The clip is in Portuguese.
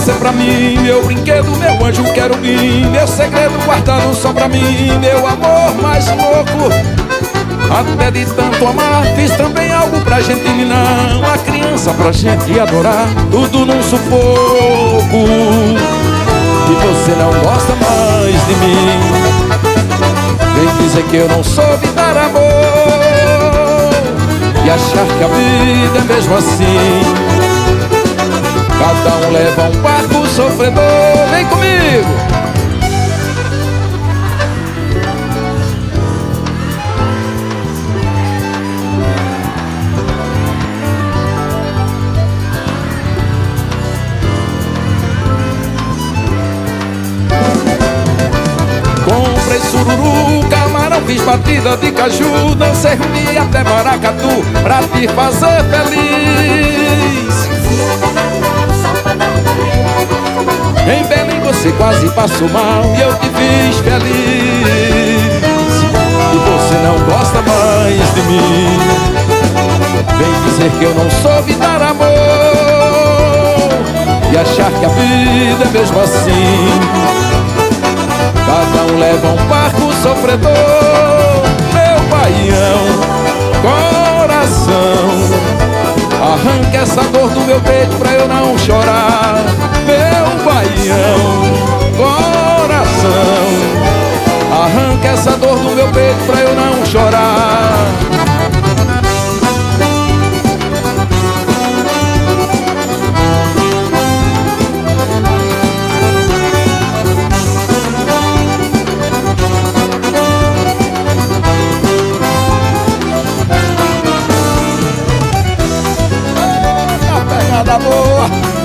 você pra mim, meu brinquedo, meu anjo querubim, meu segredo guardado só pra mim, meu amor mais louco. Até de tanto amar, fiz também algo pra gente ninar, uma criança pra gente adorar, tudo num sufoco. E você não gosta mais de mim, vem dizer que eu não soube dar amor e achar que a vida é mesmo assim. Cada um leva um barco sofredor, vem comigo. Comprei sururu, camarão, fiz batida de caju, dancei rumi até maracatu pra te fazer feliz. Em Belém você quase passou mal e eu te fiz feliz. E você não gosta mais de mim, vem dizer que eu não soube dar amor e achar que a vida é mesmo assim. Cada um leva um barco sofredor, meu baião, coração, arranca essa dor do meu peito pra eu não chorar. Meu baião, coração, arranca essa dor do meu peito pra eu não chorar. Pegada boa.